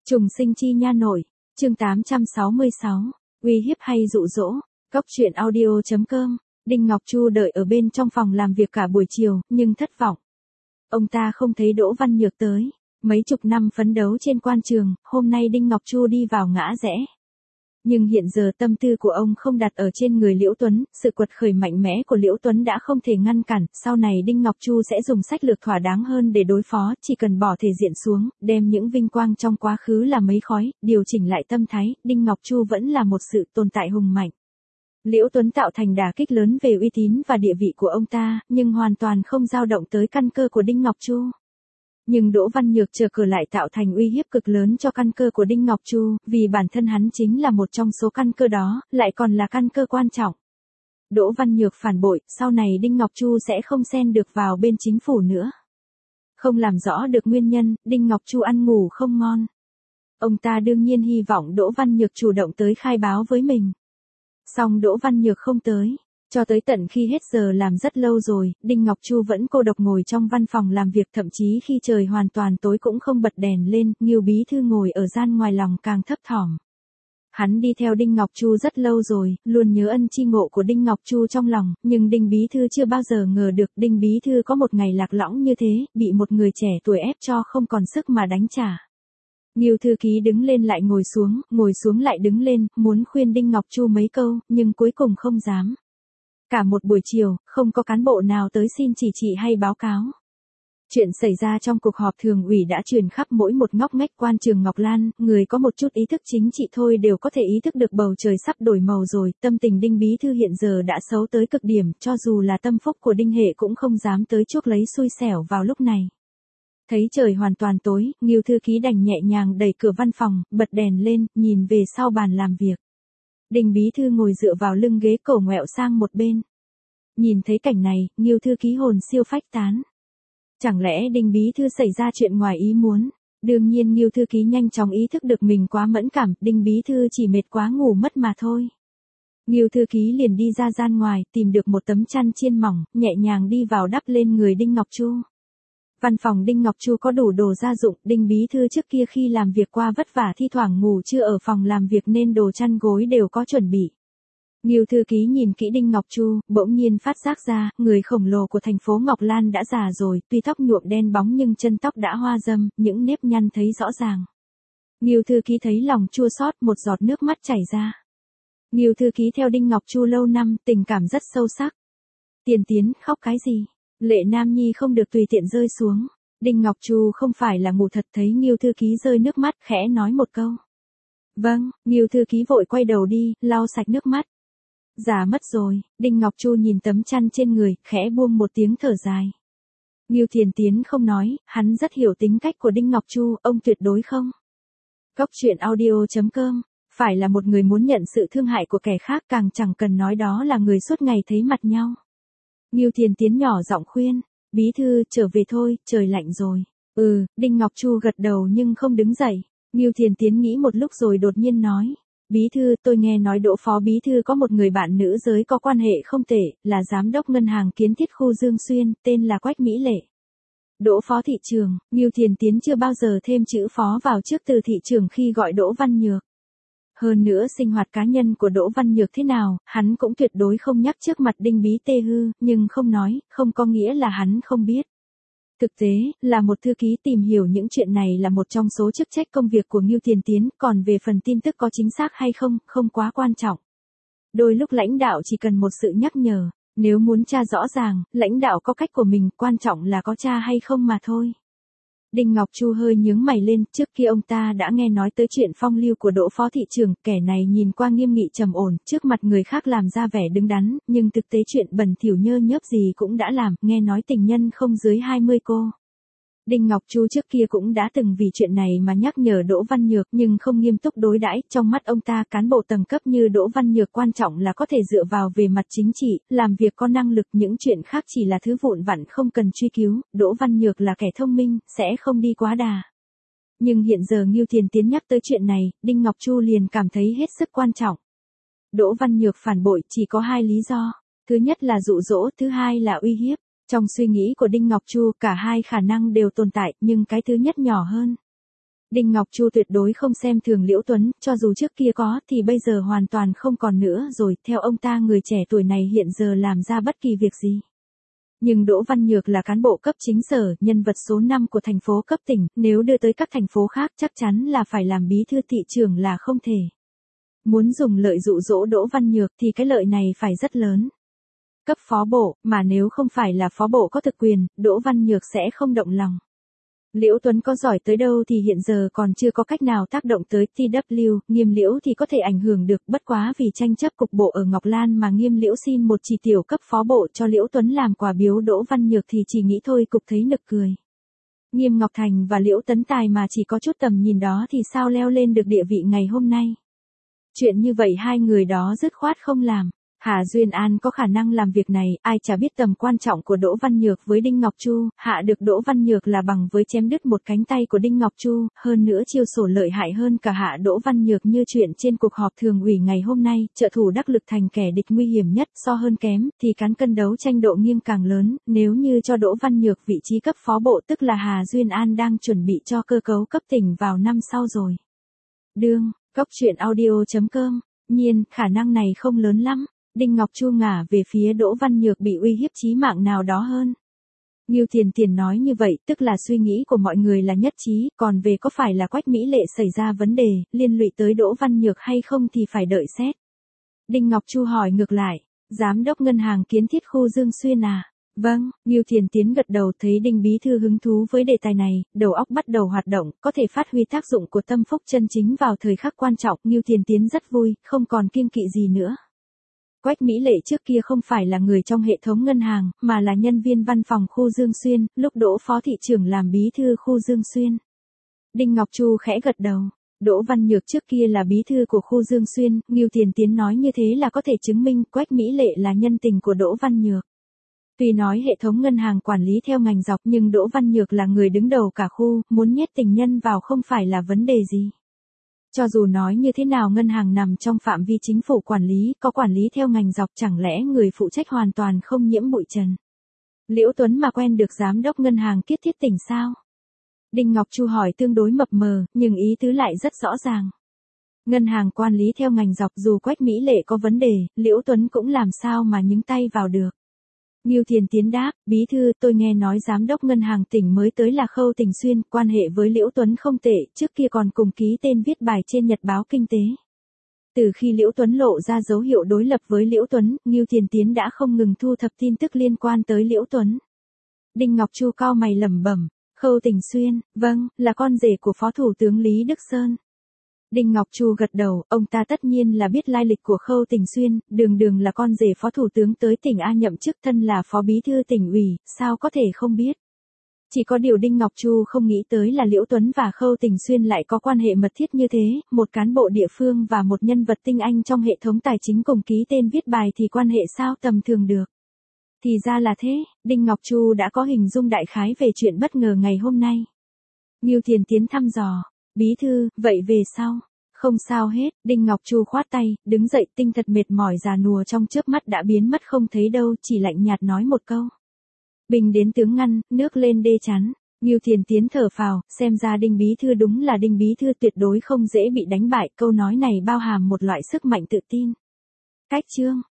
Trùng sinh chi nha nội, chương 866, uy hiếp hay dụ dỗ, Cóc truyện audio.com, Đinh Ngọc Chu đợi ở bên trong phòng làm việc cả buổi chiều, nhưng thất vọng. Ông ta không thấy Đỗ Văn Nhược tới, mấy chục năm phấn đấu trên quan trường, hôm nay Đinh Ngọc Chu đi vào ngã rẽ. Nhưng hiện giờ tâm tư của ông không đặt ở trên người Liễu Tuấn, sự quật khởi mạnh mẽ của Liễu Tuấn đã không thể ngăn cản, sau này Đinh Ngọc Chu sẽ dùng sách lược thỏa đáng hơn để đối phó, chỉ cần bỏ thể diện xuống, đem những vinh quang trong quá khứ là mấy khói, điều chỉnh lại tâm thái, Đinh Ngọc Chu vẫn là một sự tồn tại hùng mạnh. Liễu Tuấn tạo thành đả kích lớn về uy tín và địa vị của ông ta, nhưng hoàn toàn không dao động tới căn cơ của Đinh Ngọc Chu. Nhưng Đỗ Văn Nhược chờ cửa lại tạo thành uy hiếp cực lớn cho căn cơ của Đinh Ngọc Chu, vì bản thân hắn chính là một trong số căn cơ đó, lại còn là căn cơ quan trọng. Đỗ Văn Nhược phản bội, sau này Đinh Ngọc Chu sẽ không xen được vào bên chính phủ nữa. Không làm rõ được nguyên nhân, Đinh Ngọc Chu ăn ngủ không ngon. Ông ta đương nhiên hy vọng Đỗ Văn Nhược chủ động tới khai báo với mình. Song Đỗ Văn Nhược không tới. Cho tới tận khi hết giờ làm rất lâu rồi, Đinh Ngọc Chu vẫn cô độc ngồi trong văn phòng làm việc, thậm chí khi trời hoàn toàn tối cũng không bật đèn lên, Ngưu bí thư ngồi ở gian ngoài lòng càng thấp thỏm. Hắn đi theo Đinh Ngọc Chu rất lâu rồi, luôn nhớ ân chi ngộ của Đinh Ngọc Chu trong lòng, nhưng Đinh bí thư chưa bao giờ ngờ được Đinh bí thư có một ngày lạc lõng như thế, bị một người trẻ tuổi ép cho không còn sức mà đánh trả. Ngưu thư ký đứng lên lại ngồi xuống lại đứng lên, muốn khuyên Đinh Ngọc Chu mấy câu, nhưng cuối cùng không dám. Cả một buổi chiều, không có cán bộ nào tới xin chỉ thị hay báo cáo. Chuyện xảy ra trong cuộc họp thường ủy đã truyền khắp mỗi một ngóc ngách quan trường Ngọc Lan, người có một chút ý thức chính trị thôi đều có thể ý thức được bầu trời sắp đổi màu rồi, tâm tình Đinh bí thư hiện giờ đã xấu tới cực điểm, cho dù là tâm phúc của Đinh Hệ cũng không dám tới chuốc lấy xui xẻo vào lúc này. Thấy trời hoàn toàn tối, Ngưu thư ký đành nhẹ nhàng đẩy cửa văn phòng, bật đèn lên, nhìn về sau bàn làm việc. Đinh bí thư ngồi dựa vào lưng ghế, cổ ngoẹo sang một bên. Nhìn thấy cảnh này, Ngưu thư ký hồn siêu phách tán. Chẳng lẽ Đinh bí thư xảy ra chuyện ngoài ý muốn? Đương nhiên Ngưu thư ký nhanh chóng ý thức được mình quá mẫn cảm, Đinh bí thư chỉ mệt quá ngủ mất mà thôi. Ngưu thư ký liền đi ra gian ngoài, tìm được một tấm chăn chiên mỏng, nhẹ nhàng đi vào đắp lên người Đinh Ngọc Chu. Văn phòng Đinh Ngọc Chu có đủ đồ gia dụng, Đinh bí thư trước kia khi làm việc qua vất vả thi thoảng ngủ trưa ở phòng làm việc nên đồ chăn gối đều có chuẩn bị. Ngưu thư ký nhìn kỹ Đinh Ngọc Chu, bỗng nhiên phát giác ra, người khổng lồ của thành phố Ngọc Lan đã già rồi, tuy tóc nhuộm đen bóng nhưng chân tóc đã hoa râm, những nếp nhăn thấy rõ ràng. Ngưu thư ký thấy lòng chua xót, một giọt nước mắt chảy ra. Ngưu thư ký theo Đinh Ngọc Chu lâu năm, tình cảm rất sâu sắc. Tiền Tiến, khóc cái gì? Lệ Nam Nhi không được tùy tiện rơi xuống. Đinh Ngọc Chu không phải là ngủ thật, thấy Ngưu thư ký rơi nước mắt, khẽ nói một câu. Vâng, Ngưu thư ký vội quay đầu đi, lau sạch nước mắt. Già mất rồi, Đinh Ngọc Chu nhìn tấm chăn trên người, khẽ buông một tiếng thở dài. Ngưu Thiền Tiến không nói, hắn rất hiểu tính cách của Đinh Ngọc Chu, ông tuyệt đối không. Cóc truyện audio.com, phải là một người muốn nhận sự thương hại của kẻ khác, càng chẳng cần nói đó là người suốt ngày thấy mặt nhau. Ngưu Thiền Tiến nhỏ giọng khuyên, bí thư, trở về thôi, trời lạnh rồi. Đinh Ngọc Chu gật đầu nhưng không đứng dậy. Ngưu Thiền Tiến nghĩ một lúc rồi đột nhiên nói, bí thư, tôi nghe nói Đỗ phó bí thư có một người bạn nữ giới có quan hệ không tệ, là giám đốc ngân hàng kiến thiết khu Dương Xuyên, tên là Quách Mỹ Lệ. Đỗ phó thị trưởng, Ngưu Thiền Tiến chưa bao giờ thêm chữ phó vào trước từ thị trưởng khi gọi Đỗ Văn Nhược. Hơn nữa sinh hoạt cá nhân của Đỗ Văn Nhược thế nào, hắn cũng tuyệt đối không nhắc trước mặt Đinh bí tê hư, nhưng không nói, không có nghĩa là hắn không biết. Thực tế, là một thư ký tìm hiểu những chuyện này là một trong số chức trách công việc của Ngưu Thiền Tiến, còn về phần tin tức có chính xác hay không, không quá quan trọng. Đôi lúc lãnh đạo chỉ cần một sự nhắc nhở, nếu muốn tra rõ ràng, lãnh đạo có cách của mình, quan trọng là có tra hay không mà thôi. Đinh Ngọc Chu hơi nhướng mày lên, trước kia ông ta đã nghe nói tới chuyện phong lưu của Đỗ phó thị trưởng, kẻ này nhìn qua nghiêm nghị trầm ổn, trước mặt người khác làm ra vẻ đứng đắn, nhưng thực tế chuyện bẩn thỉu nhơ nhớp gì cũng đã làm, nghe nói tình nhân không dưới 20 cô. Đinh Ngọc Chu trước kia cũng đã từng vì chuyện này mà nhắc nhở Đỗ Văn Nhược, nhưng không nghiêm túc đối đãi, trong mắt ông ta cán bộ tầng cấp như Đỗ Văn Nhược quan trọng là có thể dựa vào về mặt chính trị, làm việc có năng lực, những chuyện khác chỉ là thứ vụn vặt không cần truy cứu, Đỗ Văn Nhược là kẻ thông minh, sẽ không đi quá đà. Nhưng hiện giờ Ngưu Thiền Tiến nhắc tới chuyện này, Đinh Ngọc Chu liền cảm thấy hết sức quan trọng. Đỗ Văn Nhược phản bội chỉ có hai lý do, thứ nhất là dụ dỗ, thứ hai là uy hiếp. Trong suy nghĩ của Đinh Ngọc Chu, cả hai khả năng đều tồn tại, nhưng cái thứ nhất nhỏ hơn. Đinh Ngọc Chu tuyệt đối không xem thường Liễu Tuấn, cho dù trước kia có thì bây giờ hoàn toàn không còn nữa rồi, theo ông ta người trẻ tuổi này hiện giờ làm ra bất kỳ việc gì. Nhưng Đỗ Văn Nhược là cán bộ cấp chính sở, nhân vật số 5 của thành phố cấp tỉnh, nếu đưa tới các thành phố khác chắc chắn là phải làm bí thư thị trưởng là không thể. Muốn dùng lợi dụ dỗ Đỗ Văn Nhược thì cái lợi này phải rất lớn. Cấp phó bộ, mà nếu không phải là phó bộ có thực quyền, Đỗ Văn Nhược sẽ không động lòng. Liễu Tuấn có giỏi tới đâu thì hiện giờ còn chưa có cách nào tác động tới TW, Nghiêm Liễu thì có thể ảnh hưởng được, bất quá vì tranh chấp cục bộ ở Ngọc Lan mà Nghiêm Liễu xin một chỉ tiểu cấp phó bộ cho Liễu Tuấn làm quà biếu Đỗ Văn Nhược thì chỉ nghĩ thôi cục thấy nực cười. Nghiêm Ngọc Thành và Liễu Tấn Tài mà chỉ có chút tầm nhìn đó thì sao leo lên được địa vị ngày hôm nay. Chuyện như vậy hai người đó dứt khoát không làm. Hà Duyên An có khả năng làm việc này, ai chả biết tầm quan trọng của Đỗ Văn Nhược với Đinh Ngọc Chu, hạ được Đỗ Văn Nhược là bằng với chém đứt một cánh tay của Đinh Ngọc Chu, hơn nữa chiêu sổ lợi hại hơn cả hạ Đỗ Văn Nhược như chuyện trên cuộc họp thường ủy ngày hôm nay, trợ thủ đắc lực thành kẻ địch nguy hiểm nhất, so hơn kém, thì cán cân đấu tranh độ nghiêng càng lớn, nếu như cho Đỗ Văn Nhược vị trí cấp phó bộ tức là Hà Duyên An đang chuẩn bị cho cơ cấu cấp tỉnh vào năm sau rồi. Đương, Cốc truyện audio.com, nhiên, khả năng này không lớn lắm. Đinh Ngọc Chu ngả về phía Đỗ Văn Nhược bị uy hiếp chí mạng nào đó hơn. Ngưu Tiền Tiền nói như vậy tức là suy nghĩ của mọi người là nhất trí, còn về có phải là Quách Mỹ Lệ xảy ra vấn đề, liên lụy tới Đỗ Văn Nhược hay không thì phải đợi xét. Đinh Ngọc Chu hỏi ngược lại, giám đốc ngân hàng kiến thiết khu Dương Xuyên à? Vâng, Ngưu Tiền Tiến gật đầu, thấy Đinh bí thư hứng thú với đề tài này, đầu óc bắt đầu hoạt động, có thể phát huy tác dụng của tâm phúc chân chính vào thời khắc quan trọng, Ngưu Tiền Tiến rất vui, không còn kiêng kỵ gì nữa. Quách Mỹ Lệ trước kia không phải là người trong hệ thống ngân hàng, mà là nhân viên văn phòng khu Dương Xuyên, lúc Đỗ phó thị trưởng làm bí thư khu Dương Xuyên. Đinh Ngọc Chu khẽ gật đầu. Đỗ Văn Nhược trước kia là bí thư của khu Dương Xuyên, Ngưu Tiền Tiến nói như thế là có thể chứng minh Quách Mỹ Lệ là nhân tình của Đỗ Văn Nhược. Tuy nói hệ thống ngân hàng quản lý theo ngành dọc nhưng Đỗ Văn Nhược là người đứng đầu cả khu, muốn nhét tình nhân vào không phải là vấn đề gì. Cho dù nói như thế nào ngân hàng nằm trong phạm vi chính phủ quản lý, có quản lý theo ngành dọc chẳng lẽ người phụ trách hoàn toàn không nhiễm bụi trần. Liễu Tuấn mà quen được giám đốc ngân hàng Kiết Thiết tỉnh sao? Đinh Ngọc Chu hỏi tương đối mập mờ, nhưng ý tứ lại rất rõ ràng. Ngân hàng quản lý theo ngành dọc dù Quách Mỹ Lệ có vấn đề, Liễu Tuấn cũng làm sao mà nhúng tay vào được. Ngưu Tiền Tiến đáp, bí thư, tôi nghe nói giám đốc ngân hàng tỉnh mới tới là Khâu Tình Xuyên, quan hệ với Liễu Tuấn không tệ, trước kia còn cùng ký tên viết bài trên Nhật báo Kinh tế. Từ khi Liễu Tuấn lộ ra dấu hiệu đối lập với Liễu Tuấn, Ngưu Tiền Tiến đã không ngừng thu thập tin tức liên quan tới Liễu Tuấn. Đinh Ngọc Chu cau mày lẩm bẩm, Khâu Tình Xuyên, vâng, là con rể của Phó Thủ tướng Lý Đức Sơn. Đinh Ngọc Chu gật đầu, ông ta tất nhiên là biết lai lịch của Khâu Tình Xuyên, đường là con rể Phó Thủ tướng tới tỉnh A nhậm chức thân là Phó Bí thư tỉnh ủy, sao có thể không biết. Chỉ có điều Đinh Ngọc Chu không nghĩ tới là Liễu Tuấn và Khâu Tình Xuyên lại có quan hệ mật thiết như thế, một cán bộ địa phương và một nhân vật tinh anh trong hệ thống tài chính cùng ký tên viết bài thì quan hệ sao tầm thường được. Thì ra là thế, Đinh Ngọc Chu đã có hình dung đại khái về chuyện bất ngờ ngày hôm nay. Ngưu Tiền Tiến thăm dò. Bí thư, vậy về sau? Không sao hết, Đinh Ngọc Chu khoát tay, đứng dậy tinh thật mệt mỏi già nùa trong chớp mắt đã biến mất không thấy đâu, chỉ lạnh nhạt nói một câu. Bình đến tướng ngăn, nước lên đê chắn. Ngưu Tiền Tiến thở phào, xem ra Đinh bí thư đúng là Đinh bí thư tuyệt đối không dễ bị đánh bại, câu nói này bao hàm một loại sức mạnh tự tin. Cách chương